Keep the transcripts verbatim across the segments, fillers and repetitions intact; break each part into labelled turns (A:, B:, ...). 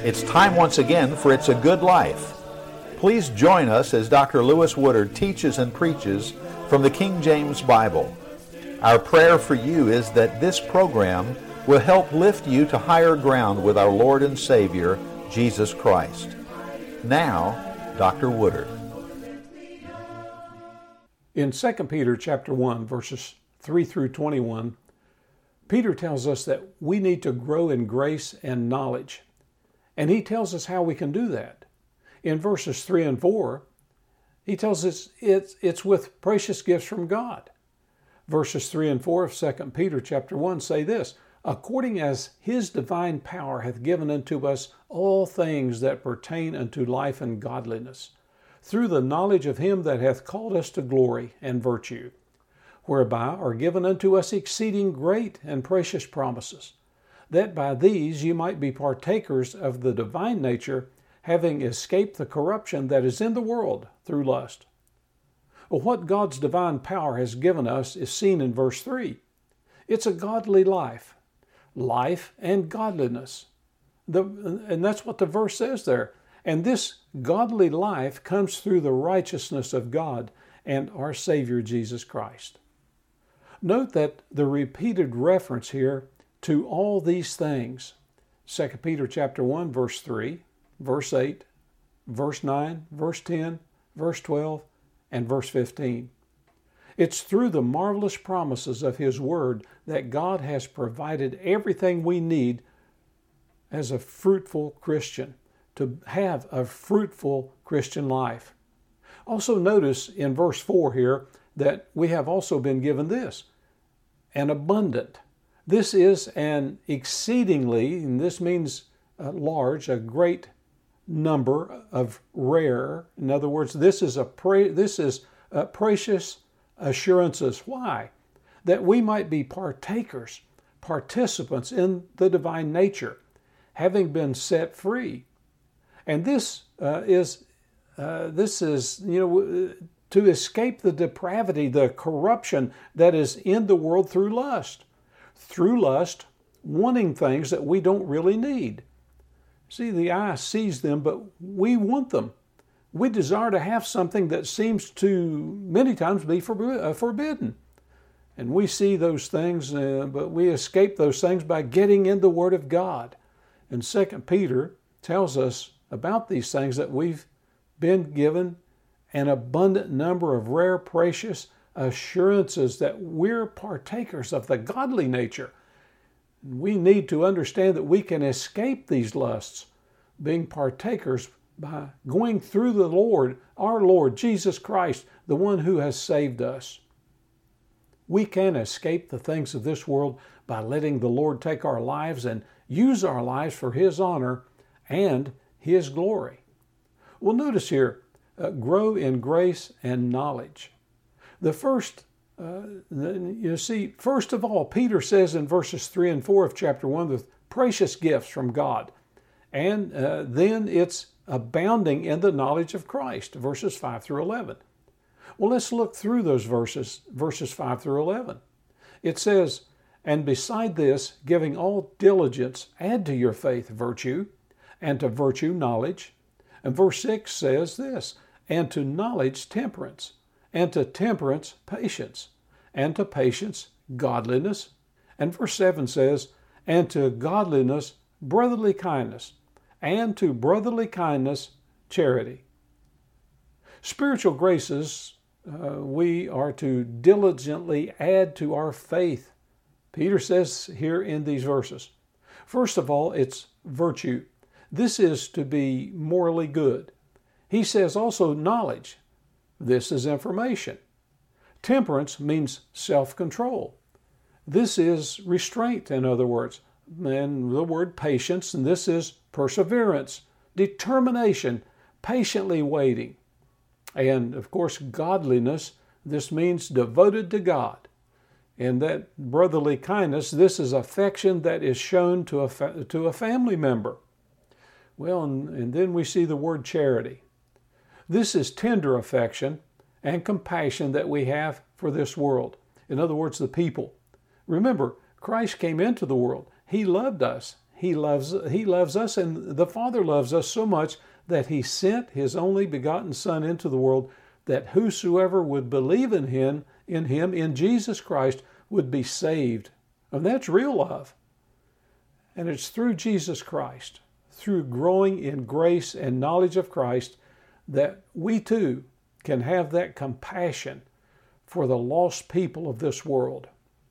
A: It's time once again for It's a Good Life. Please join us as Doctor Lewis Woodard teaches and preaches from the King James Bible. Our prayer for you is that this program will help lift you to higher ground with our Lord and Savior, Jesus Christ. Now, Doctor Woodard.
B: In Second Peter chapter one, verses three through twenty-one, Peter tells us that we need to grow in grace and knowledge. And he tells us how we can do that. In verses three and four, he tells us it's, it's with precious gifts from God. Verses three and four of Second Peter chapter one say this, according as his divine power hath given unto us all things that pertain unto life and godliness, through the knowledge of him that hath called us to glory and virtue, whereby are given unto us exceeding great and precious promises, that by these you might be partakers of the divine nature, having escaped the corruption that is in the world through lust. Well, what God's divine power has given us is seen in verse three. It's a godly life, life and godliness. The, and that's what the verse says there. And this godly life comes through the righteousness of God and our Savior Jesus Christ. Note that the repeated reference here to all these things, Second Peter chapter one, verse three, verse eight, verse nine, verse ten, verse twelve, and verse fifteen. It's through the marvelous promises of His Word that God has provided everything we need as a fruitful Christian, to have a fruitful Christian life. Also notice in verse four here that we have also been given this, an abundant. This is an exceedingly, and this means uh, large, a great number of rare. In other words, this is a pre, this is a precious assurances. Why? That we might be partakers, participants in the divine nature, having been set free. And this uh, is uh, this is you know to escape the depravity, the corruption that is in the world through lust. Through lust, wanting things that we don't really need. See, the eye sees them, but we want them. We desire to have something that seems to many times be forbidden. And we see those things, uh, but we escape those things by getting in the Word of God. And Second Peter tells us about these things, that we've been given an abundant number of rare, precious assurances that we're partakers of the godly nature. We need to understand that we can escape these lusts, being partakers by going through the Lord, our Lord Jesus Christ, the one who has saved us. We can escape the things of this world by letting the Lord take our lives and use our lives for His honor and His glory. Well, notice here, uh, grow in grace and knowledge. The first, uh, you see, first of all, Peter says in verses three and four of chapter one, the precious gifts from God. And uh, then it's abounding in the knowledge of Christ, verses five through eleven. Well, let's look through those verses, verses five through eleven. It says, and beside this, giving all diligence, add to your faith virtue, and to virtue knowledge. And verse six says this, and to knowledge temperance, and to temperance patience, and to patience godliness. And verse seven says, and to godliness brotherly kindness, and to brotherly kindness charity. Spiritual graces uh, we are to diligently add to our faith. Peter says here in these verses, first of all, it's virtue. This is to be morally good. He says also knowledge. This is information. Temperance means self-control. This is restraint, in other words, and the word patience, and this is perseverance, determination, patiently waiting. And of course, godliness, this means devoted to God. And that brotherly kindness, this is affection that is shown to a, fa- to a family member. Well, and, and then we see the word charity. This is tender affection and compassion that we have for this world. In other words, the people. Remember, Christ came into the world. He loved us. he loves, he loves us, and the Father loves us so much that he sent his only begotten Son into the world, that whosoever would believe in him, in him, in Jesus Christ, would be saved. And that's real love. And it's through Jesus Christ, through growing in grace and knowledge of Christ, that we too can have that compassion for the lost people of this world.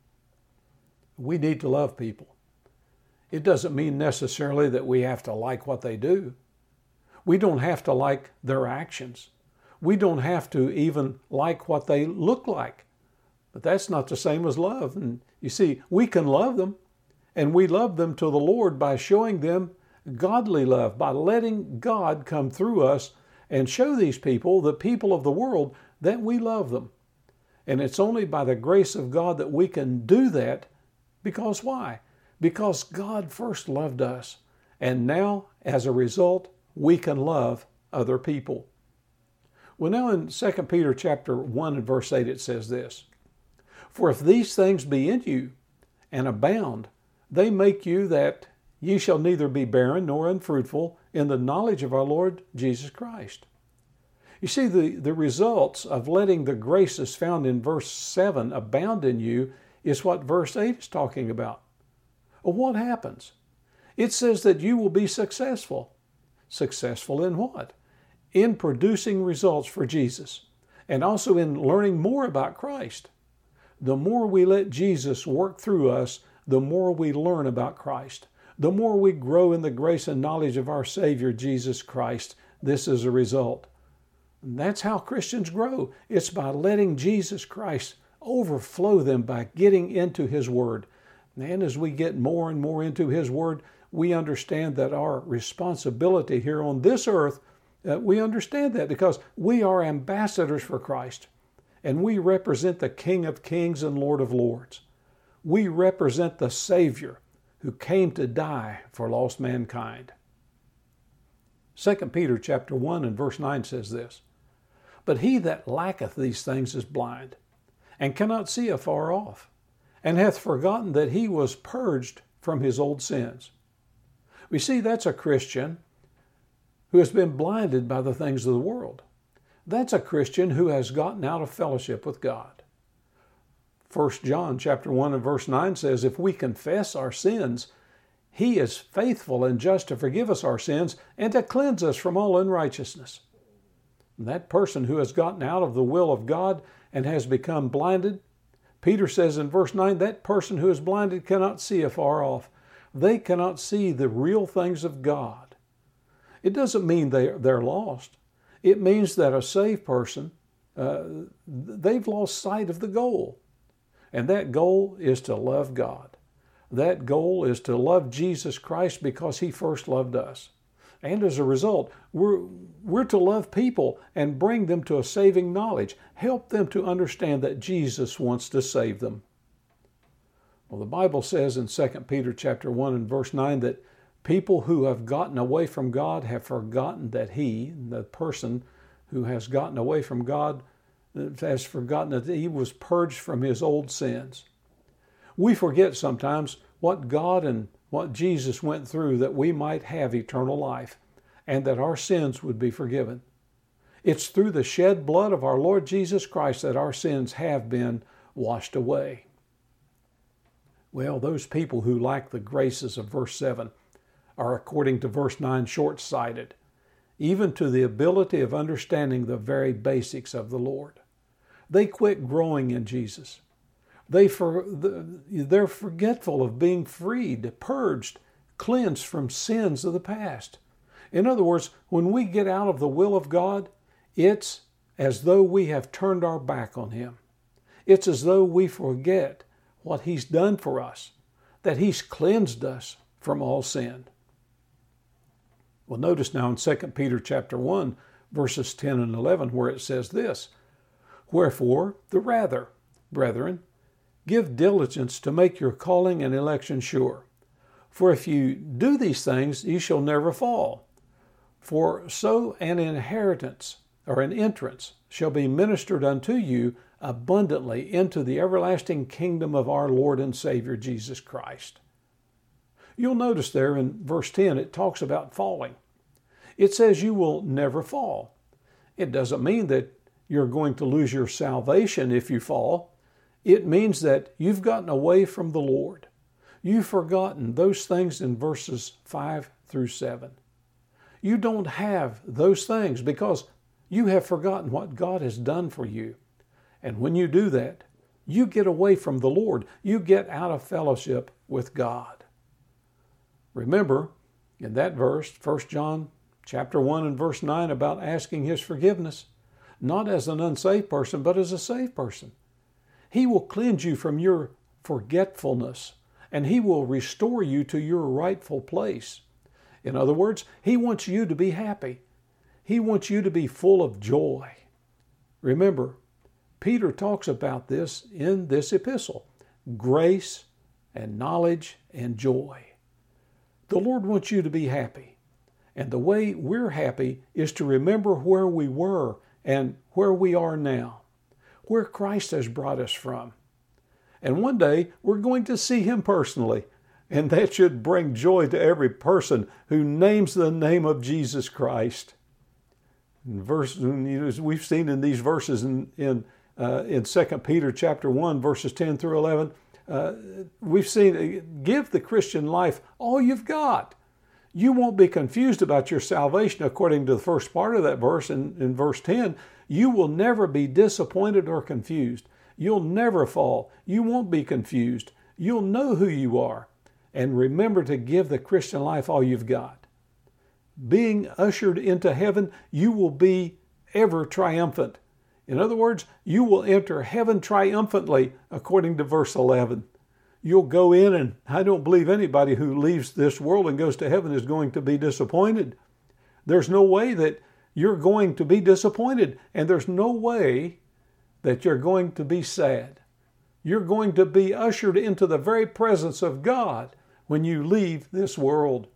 B: We need to love people. It doesn't mean necessarily that we have to like what they do. We don't have to like their actions. We don't have to even like what they look like. But that's not the same as love. And you see, we can love them, and we love them to the Lord by showing them godly love, by letting God come through us and show these people, the people of the world, that we love them. And it's only by the grace of God that we can do that. Because why? Because God first loved us. And now, as a result, we can love other people. Well, now in Second Peter chapter one and verse eight, it says this, "For if these things be in you and abound, they make you that ye shall neither be barren nor unfruitful in the knowledge of our Lord Jesus Christ." You see, the, the results of letting the graces found in verse seven abound in you is what verse eight is talking about. Well, what happens? It says that you will be successful. Successful in what? In producing results for Jesus, and also in learning more about Christ. The more we let Jesus work through us, the more we learn about Christ. The more we grow in the grace and knowledge of our Savior, Jesus Christ. This is a result. And that's how Christians grow. It's by letting Jesus Christ overflow them by getting into His Word. And as we get more and more into His Word, we understand that our responsibility here on this earth, uh, we understand that because we are ambassadors for Christ, and we represent the King of Kings and Lord of Lords. We represent the Savior who came to die for lost mankind. Second Peter chapter one and verse nine says this, "But he that lacketh these things is blind, and cannot see afar off, and hath forgotten that he was purged from his old sins." We see that's a Christian who has been blinded by the things of the world. That's a Christian who has gotten out of fellowship with God. First John chapter one and verse nine says, "If we confess our sins, He is faithful and just to forgive us our sins and to cleanse us from all unrighteousness." And that person who has gotten out of the will of God and has become blinded, Peter says in verse nine, that person who is blinded cannot see afar off. They cannot see the real things of God. It doesn't mean they, they're lost. It means that a saved person, uh, they've lost sight of the goal. And that goal is to love God. That goal is to love Jesus Christ because He first loved us. And as a result, we're, we're to love people and bring them to a saving knowledge. Help them to understand that Jesus wants to save them. Well, the Bible says in Second Peter chapter one and verse nine that people who have gotten away from God have forgotten that He, the person who has gotten away from God, has forgotten that He was purged from his old sins. We forget sometimes what God and what Jesus went through that we might have eternal life and that our sins would be forgiven. It's through the shed blood of our Lord Jesus Christ that our sins have been washed away. Well, those people who lack the graces of verse seven are, according to verse nine, short-sighted, even to the ability of understanding the very basics of the Lord. They quit growing in Jesus. They for, they're forgetful of being freed, purged, cleansed from sins of the past. In other words, when we get out of the will of God, it's as though we have turned our back on Him. It's as though we forget what He's done for us, that He's cleansed us from all sin. Well, notice now in Second Peter chapter one, verses ten and eleven, where it says this, "Wherefore, the rather, brethren, give diligence to make your calling and election sure. For if you do these things, ye shall never fall. For so an inheritance, or an entrance, shall be ministered unto you abundantly into the everlasting kingdom of our Lord and Savior Jesus Christ." You'll notice there in verse ten, it talks about falling. It says you will never fall. It doesn't mean that you're going to lose your salvation if you fall. It means that you've gotten away from the Lord. You've forgotten those things in verses five through seven. You don't have those things because you have forgotten what God has done for you. And when you do that, you get away from the Lord. You get out of fellowship with God. Remember, in that verse, First John chapter one and verse nine, about asking His forgiveness, not as an unsaved person, but as a saved person. He will cleanse you from your forgetfulness, and He will restore you to your rightful place. In other words, He wants you to be happy. He wants you to be full of joy. Remember, Peter talks about this in this epistle, grace and knowledge and joy. The Lord wants you to be happy. And the way we're happy is to remember where we were and where we are now, where Christ has brought us from. And one day we're going to see Him personally, and that should bring joy to every person who names the name of Jesus Christ. In verse, as we've seen in these verses in in, uh, in Second Peter chapter one, verses ten through eleven, uh, we've seen, give the Christian life all you've got. You won't be confused about your salvation according to the first part of that verse in, in verse ten. You will never be disappointed or confused. You'll never fall. You won't be confused. You'll know who you are. And remember to give the Christian life all you've got. Being ushered into heaven, you will be ever triumphant. In other words, you will enter heaven triumphantly, according to verse eleven. You'll go in, and I don't believe anybody who leaves this world and goes to heaven is going to be disappointed. There's no way that you're going to be disappointed, and there's no way that you're going to be sad. You're going to be ushered into the very presence of God when you leave this world.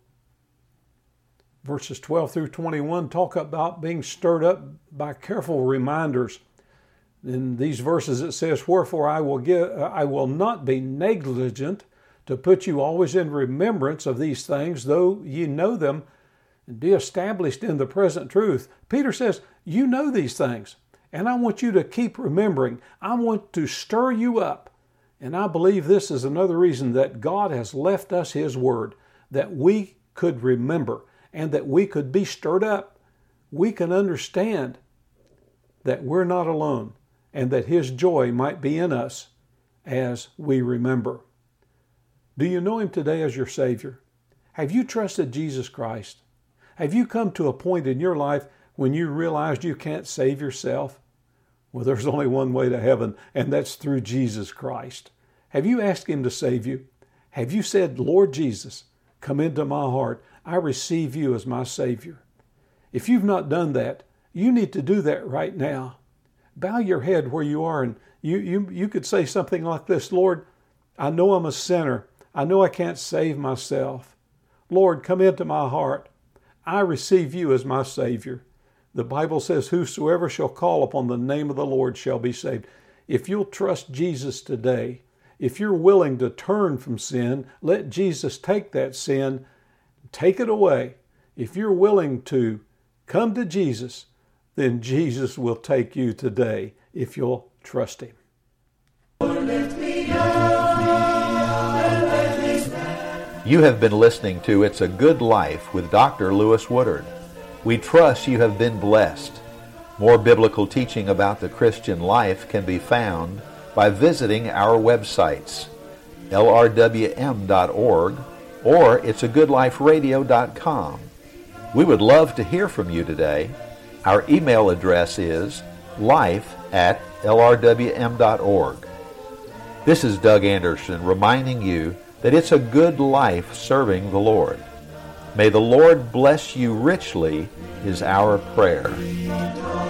B: Verses twelve through twenty-one talk about being stirred up by careful reminders. In these verses it says, "Wherefore I will give, I will not be negligent to put you always in remembrance of these things, though ye know them, and be established in the present truth." Peter says, you know these things, and I want you to keep remembering. I want to stir you up. And I believe this is another reason that God has left us His Word, that we could remember and that we could be stirred up. We can understand that we're not alone and that His joy might be in us as we remember. Do you know Him today as your Savior? Have you trusted Jesus Christ? Have you come to a point in your life when you realized you can't save yourself? Well, there's only one way to heaven, and that's through Jesus Christ. Have you asked Him to save you? Have you said, Lord Jesus, come into my heart. I receive you as my Savior. If you've not done that, you need to do that right now. Bow your head where you are, and you, you, you could say something like this: Lord, I know I'm a sinner. I know I can't save myself. Lord, come into my heart. I receive you as my Savior. The Bible says, whosoever shall call upon the name of the Lord shall be saved. If you'll trust Jesus today, if you're willing to turn from sin, let Jesus take that sin, take it away. If you're willing to come to Jesus, then Jesus will take you today if you'll trust Him.
A: You have been listening to It's a Good Life with Doctor Lewis Woodard. We trust you have been blessed. More biblical teaching about the Christian life can be found by visiting our websites, L R W M dot org or it's a good life radio dot com. We would love to hear from you today. Our email address is life at L R W M dot org. This is Doug Anderson reminding you that it's a good life serving the Lord. May the Lord bless you richly is our prayer.